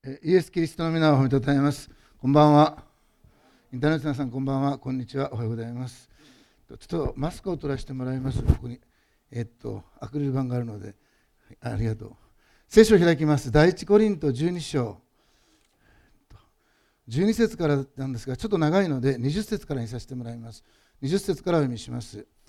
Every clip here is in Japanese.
イエス・キリストの皆を褒めたたえます。こんばんは。インターネットの皆さん、こんばんは。こんにちは。おはようございます。ちょっとマスクを取らせてもらいます。ここに、アクリル板があるので、はい、ありがとう。聖書を開きます。第一コリント12章。12節からなんですが、ちょっと長いので、20節からにさせてもらいます。20節からお読みします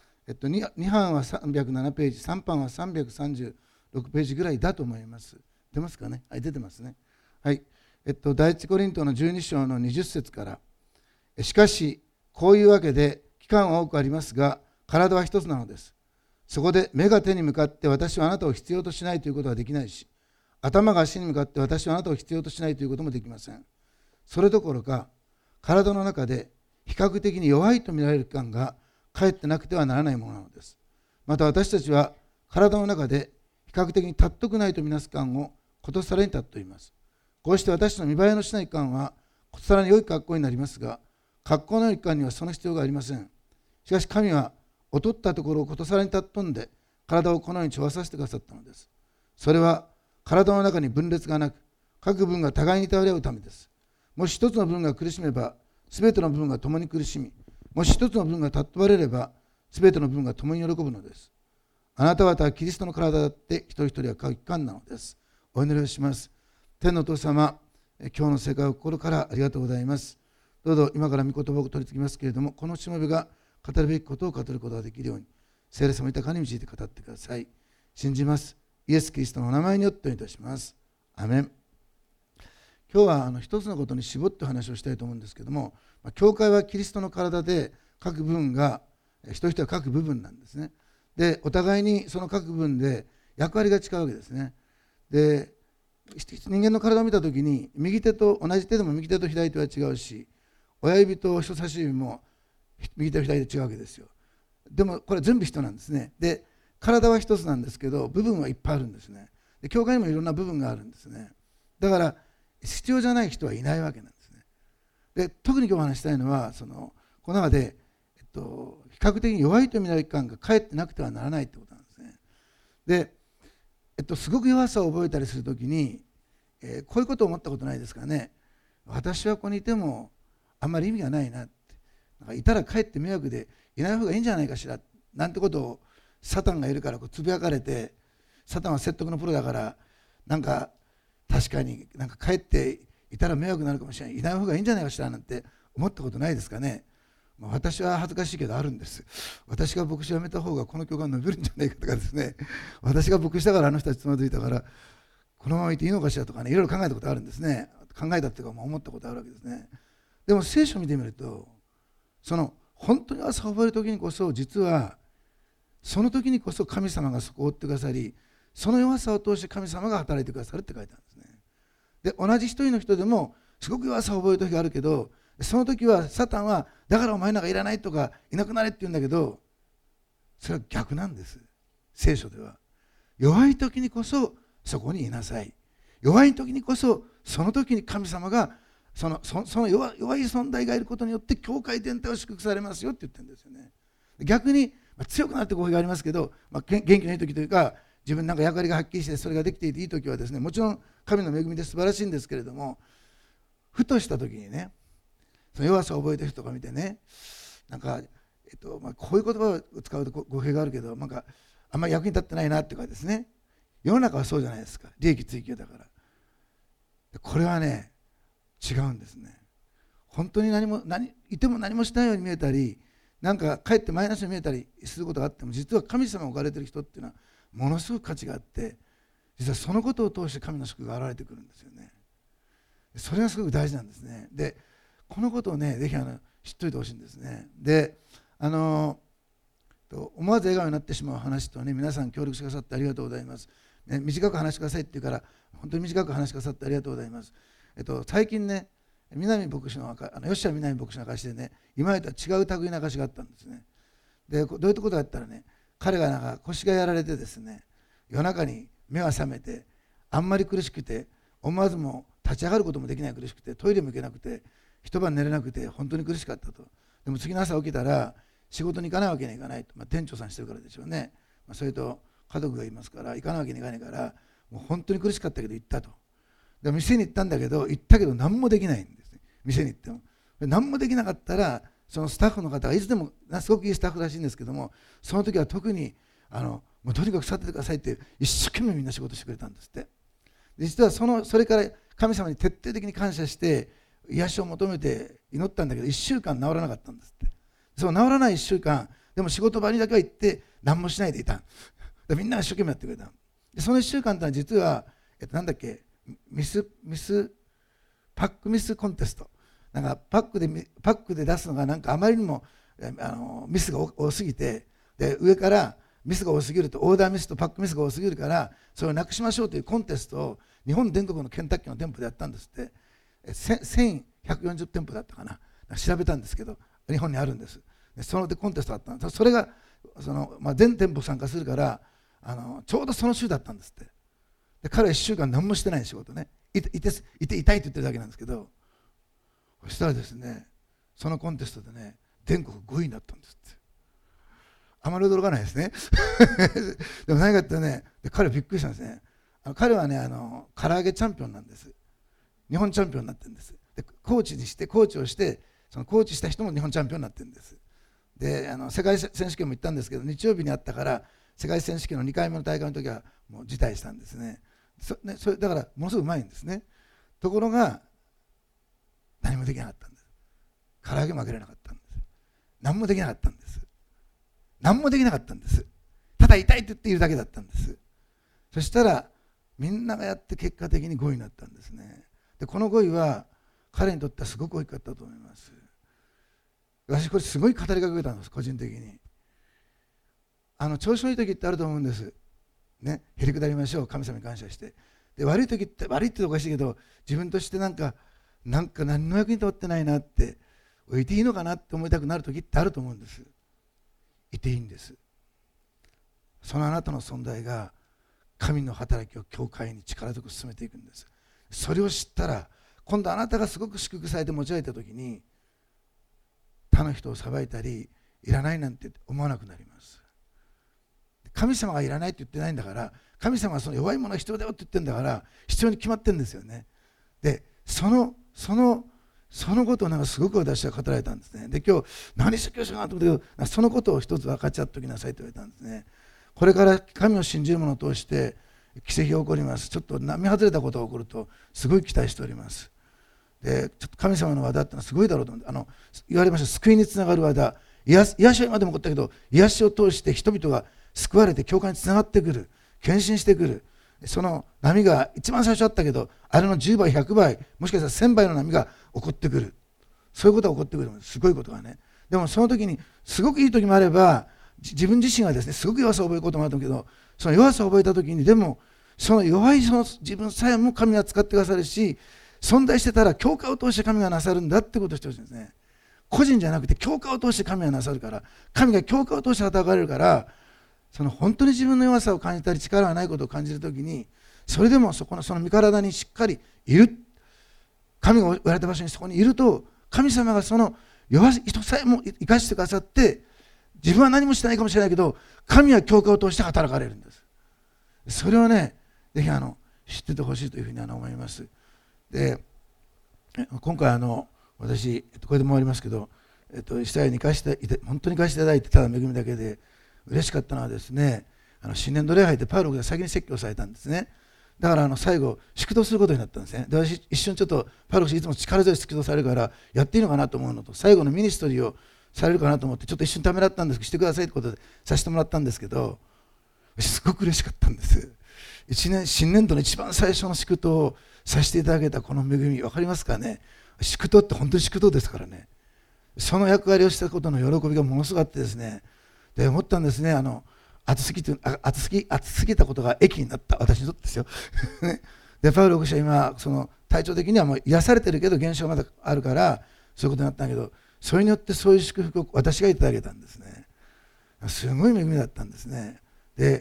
。2版は307ページ、3版は336ページぐらいだと思います。出ますかね？はい、出てますね。はい、第一コリントの12章の20節から、しかしこういうわけで期間は多くありますが体は一つなのです。そこで目が手に向かって私はあなたを必要としないということはできないし、頭が足に向かって私はあなたを必要としないということもできません。それどころか体の中で比較的に弱いと見られる器官がかえってなくてはならないものなのです。また私たちは体の中で比較的に尊くないとみなす器官をことさらに尊います。こうして私の見栄えのしない器官はことさらに良い格好になりますが、格好の良い器官にはその必要がありません。しかし神は劣ったところをことさらに尊んで体をこのように調和させてくださったのです。それは体の中に分裂がなく、各部分が互いに頼り合うためです。もし一つの部分が苦しめばすべての部分が共に苦しみ、もし一つの部分が尊ばれればすべての部分が共に喜ぶのです。あなた方はキリストの体だって一人一人は各器官なのです。お祈りをします。天のお父様、今日の世界を心からありがとうございます。どうぞ今から御言葉を取り次ぎますけれども、このしもべが語るべきことを語ることができるように、聖霊様豊かに導いて語ってください。信じます。イエス・キリストのお名前によってお願いいたします。アメン。今日は一つのことに絞って話をしたいと思うんですけれども、教会はキリストの体で各部分が一人一人は各部分なんですね。で、お互いにその各部分で役割が違うわけですね。で、人間の体を見たときに右手と同じ手でも右手と左手は違うし、親指と人差し指も右手と左手違うわけですよ。でもこれ全部人なんですね。で、体は一つなんですけど部分はいっぱいあるんですね。で、教会にもいろんな部分があるんですね。だから必要じゃない人はいないわけなんですね。で、特に今日お話したいのはこの中で、比較的に弱いと見られる器官がかえってなくてはならないということなんですね。で、すごく弱さを覚えたりするときに、こういうことを思ったことないですかね。私はここにいてもあんまり意味がないなって、なんかいたらかえって迷惑でいない方がいいんじゃないかしらなんてことをサタンがいるからつぶやかれて、サタンは説得のプロだからなんか確かになんかかえっていたら迷惑になるかもしれない、いない方がいいんじゃないかしらなんて思ったことないですかね。私は恥ずかしいけどあるんです。私が牧師を辞めた方がこの教会伸びるんじゃないかとかですね、私が牧師だからあの人たちつまずいたからこのままいていいのかしらとかね、いろいろ考えたことあるんですね。考えたっていうか思ったことあるわけですね。でも聖書を見てみると、本当に朝を覚える時にこそ、実はその時にこそ神様がそこを追ってくださり、その弱さを通して神様が働いてくださるって書いてあるんですね。で、同じ一人の人でもすごく弱さを覚える時があるけど、その時はサタンはだからお前なんかいらないとかいなくなれって言うんだけど、それは逆なんです。聖書では弱い時にこそそこにいなさい。弱い時にこそその時に神様がその弱い存在がいることによって教会全体を祝福されますよって言ってるんですよね。逆に、強くなって語弊がありますけど、元気のいい時というか自分なんか役割がはっきりしてそれができていていい時はですね、もちろん神の恵みで素晴らしいんですけれども、ふとした時にね、その弱さを覚えてる人が見てね、なんか、こういう言葉を使うと語弊があるけど、なんかあんまり役に立ってないなっていうかですね、世の中はそうじゃないですか。利益追求だから。これはね、違うんですね。本当にいても何もしないように見えたり、なんかかえってマイナスに見えたりすることがあっても、実は神様が置かれている人っていうのはものすごく価値があって、実はそのことを通して神の祝福が現れてくるんですよね。それがすごく大事なんですね。で、このことをね、ぜひ知っといてほしいんですね。で、思わず笑顔になってしまう話とね、皆さん協力してくださってありがとうございます。ね、短く話してくださいって言うから本当に短く話してくださってありがとうございます。最近ね、南牧師の吉谷南牧師の証でね、今までとは違う類の証があったんですね。で、どういうことだったらね、彼がなんか腰がやられてですね、夜中に目が覚めてあんまり苦しくて思わずも立ち上がることもできない苦しくて、トイレも行けなくて一晩寝れなくて本当に苦しかったと。でも次の朝起きたら仕事に行かないわけにはいかないと、店長さんしてるからでしょうね。それと家族がいますから行かないわけにいかないから、もう本当に苦しかったけど行ったと。 で店に行ったんだけど、何もできないんですね。店に行っても何もできなかったら、そのスタッフの方がいつでもすごくいいスタッフらしいんですけども、その時は特にもうとにかく去っててくださいって一生懸命みんな仕事してくれたんですって。実はそれから神様に徹底的に感謝して癒しを求めて祈ったんだけど、1週間治らなかったんですって。そう治らない1週間でも仕事場にだけは行って何もしないでいた。みんなが一生懸命やってくれた。でその1週間というのは実は、なんだっけ、パックミスコンテスト、なんかパックで出すのがなんかあまりにもミスが多すぎて、で上からミスが多すぎると、オーダーミスとパックミスが多すぎるからそれをなくしましょうというコンテストを日本全国のケンタッキーの店舗でやったんですって。1140店舗だったかな、調べたんですけど日本にあるんです。でそのコンテストだったんです。それが全店舗参加するからちょうどその週だったんですって。で彼は1週間何もしてない仕事ね、痛いって言ってるだけなんですけど、そしたらですね、そのコンテストでね全国5位になったんですって。あまり驚かないですねでも何かってね、彼はびっくりしたんですね。彼はね唐揚げチャンピオンなんです。日本チャンピオンになってるんです。でコーチをしてそのコーチした人も日本チャンピオンになってるんです。で世界選手権も行ったんですけど、日曜日にあったから世界選手権の2回目の大会の時はもう辞退したんですね。それだからものすごくうまいんですね。ところが何もできなかったんです。唐揚げもあげれなかったんです。何もできなかったんです。何もできなかったんです。ただ痛いって言っているだけだったんです。そしたらみんながやって結果的に5位になったんですね。でこの5位は彼にとってはすごく大きかったと思います。私これすごい語りかけたんです、個人的に。調子のいい時ってあると思うんですね。へりくだりましょう、神様に感謝して。で悪い時って、悪いっておかしいけど、自分としてなんか何の役に立ってないなって、いていいのかなって思いたくなる時ってあると思うんです。いていいんです。そのあなたの存在が神の働きを教会に力強く進めていくんです。それを知ったら、今度あなたがすごく祝福されて持ち上げた時に、他の人を裁いたりいらないなんて思わなくなります。神様がいらないって言ってないんだから、神様はその弱いものが必要だよって言ってるんだから、必要に決まってるんですよね。でそのことをなんかすごく私は語られたんですね。で今日何説教しようかなと思ったけど、そのことを一つ分かち合っておきなさいと言われたんですね。これから神を信じる者を通して奇跡が起こります。ちょっと並外れたことが起こるとすごい期待しております。でちょっと神様の技ってのはすごいだろうと思って、言われました。救いにつながる技、癒しは今でも起こったけど、癒しを通して人々が救われて教会につながってくる、献身してくる、その波が一番最初あったけど、あれの10倍100倍もしかしたら1000倍の波が起こってくる。そういうことが起こってくる。すごいことがね。でもその時にすごくいい時もあれば、自分自身がですねすごく弱さを覚えることもあると思うけど、その弱さを覚えた時にでもその弱いその自分さえも神が使ってくださるし、存在してたら教会を通して神がなさるんだってことをしてほしいんですね。個人じゃなくて教会を通して神がなさるから、神が教会を通して働かれるから、その本当に自分の弱さを感じたり力がないことを感じるときに、それでもその身体にしっかりいる、神が言われた場所にそこにいると、神様がその弱い人さえも生かしてくださって、自分は何もしてないかもしれないけど神は教会を通して働かれるんです。それをねぜひ知っててほしいというふうに思います。で今回私これで終わりますけど、イスラエルに本当に行かせていただいて、ただ恵みだけで嬉しかったのはですね、新年度礼拝でパウロが先に説教されたんですね。だから最後祝祷することになったんですね。で私一瞬ちょっとパウロ氏いつも力強い祝祷されるからやっていいのかなと思うのと、最後のミニストリーをされるかなと思ってちょっと一瞬ためらったんですけど、してくださいということでさせてもらったんですけど、すごく嬉しかったんです。新年度の一番最初の祝祷をさせていただけたこの恵み、分かりますかね。祝祷って本当に祝祷ですからね。その役割をしたことの喜びがものすごくあってですね、で思ったんですね。暑すぎたことが益になった、私にとってですよでパウロ牧師は今その体調的にはもう癒されてるけど現象がまだあるからそういうことになったんだけど、それによってそういう祝福を私がいただけたんですね。すごい恵みだったんですね。で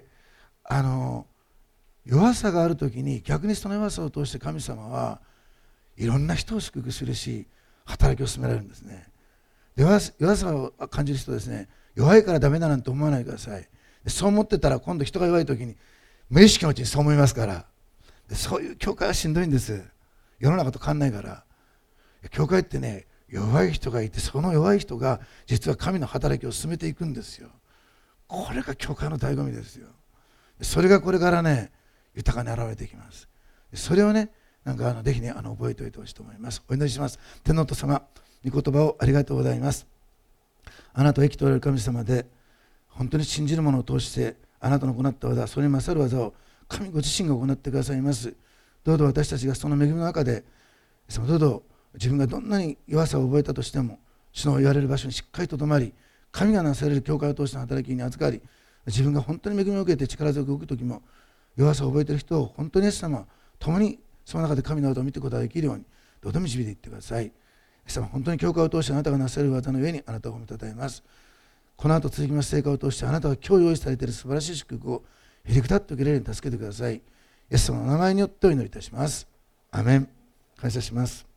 弱さがあるときに逆にその弱さを通して神様はいろんな人を祝福するし働きを進められるんですね。弱さを感じる人ですね、弱いからダメだなんて思わないでください。そう思ってたら今度人が弱いときに無意識のうちにそう思いますから、 そういう教会はしんどいんです。世の中と変わんないから。教会ってね、弱い人がいて、その弱い人が実は神の働きを進めていくんですよ。これが教会の醍醐味ですよ。それがこれからね、豊かに現れていきます。それをね、ぜひね、覚えておいてほしいと思います。お祈りします。天皇と様、御言葉をありがとうございます。あなたを生きておられる神様で、本当に信じる者を通して、あなたの行った技、それに勝る技を神ご自身が行ってくださいます。どうぞ私たちがその恵みの中で、どうぞ自分がどんなに弱さを覚えたとしても、主の言われる場所にしっかりと止まり、神がなされる教会を通しての働きに預かり、自分が本当に恵みを受けて力強く動くときも、弱さを覚えている人を本当にイエス様、共にその中で神の技を見ていくことができるように、どうぞ導いていってください。イエス様、本当に教会を通してあなたがなされる技の上にあなたを褒めたたえます。この後続きます成果を通してあなたが今日用意されている素晴らしい祝福をへりくだって受けられるように助けてください。イエス様の名前によってお祈りいたします。アメン。感謝します。